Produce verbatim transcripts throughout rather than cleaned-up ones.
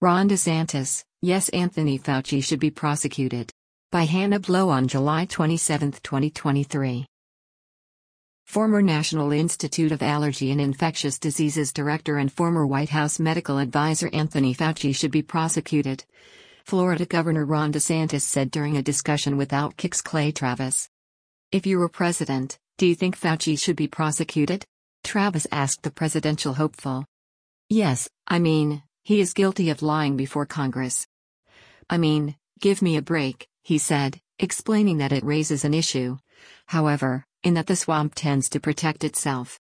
Ron DeSantis, yes, Anthony Fauci should be prosecuted. By Hannah Blow on July twenty-seventh, twenty twenty-three. Former National Institute of Allergy and Infectious Diseases Director and former White House medical advisor Anthony Fauci should be prosecuted, Florida Governor Ron DeSantis said during a discussion with Outkick's Clay Travis. If you were president, do you think Fauci should be prosecuted? Travis asked the presidential hopeful. Yes, I mean, he is guilty of lying before Congress. I mean, give me a break, he said, explaining that it raises an issue, however, in that the swamp tends to protect itself.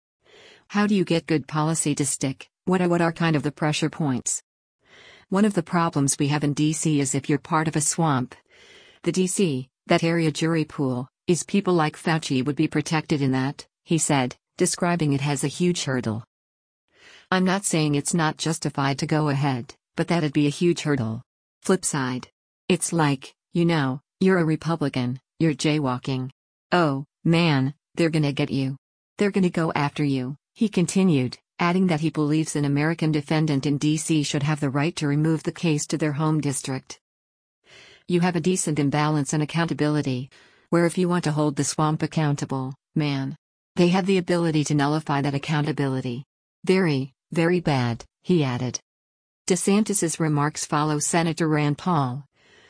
How do you get good policy to stick? What are what are kind of the pressure points? One of the problems we have in D C is if you're part of a swamp. The D C, that area jury pool, is people like Fauci would be protected in that, he said, describing it as a huge hurdle. I'm not saying it's not justified to go ahead, but that'd be a huge hurdle. Flip side. It's like, you know, you're a Republican, you're jaywalking. Oh, man, they're gonna get you. They're gonna go after you, he continued, adding that he believes an American defendant in D C should have the right to remove the case to their home district. You have a decent imbalance and accountability, where if you want to hold the swamp accountable, man, they have the ability to nullify that accountability. Very, very bad, he added. DeSantis's remarks follow Senator Rand Paul,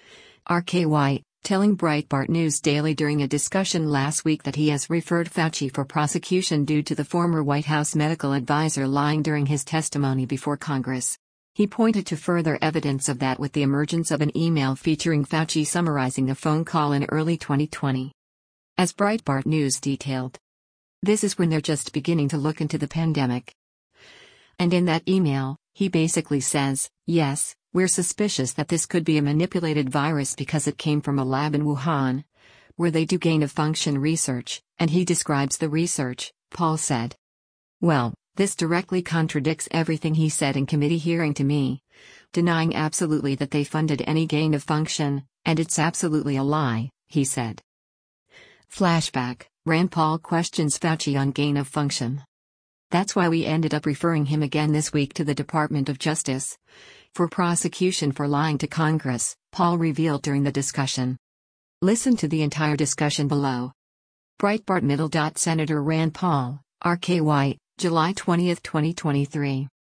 R K Y, telling Breitbart News Daily during a discussion last week that he has referred Fauci for prosecution due to the former White House medical advisor lying during his testimony before Congress. He pointed to further evidence of that with the emergence of an email featuring Fauci summarizing the phone call in early twenty twenty. As Breitbart News detailed, this is when they're just beginning to look into the pandemic. And in that email, he basically says, yes, we're suspicious that this could be a manipulated virus because it came from a lab in Wuhan, where they do gain-of-function research, and he describes the research, Paul said. Well, this directly contradicts everything he said in committee hearing to me, denying absolutely that they funded any gain-of-function, and it's absolutely a lie, he said. Flashback, Rand Paul questions Fauci on gain-of-function. That's why we ended up referring him again this week to the Department of Justice for prosecution for lying to Congress, Paul revealed during the discussion. Listen to the entire discussion below. Breitbart Middle. Senator Rand Paul, R K Y, July twentieth, twenty twenty-three.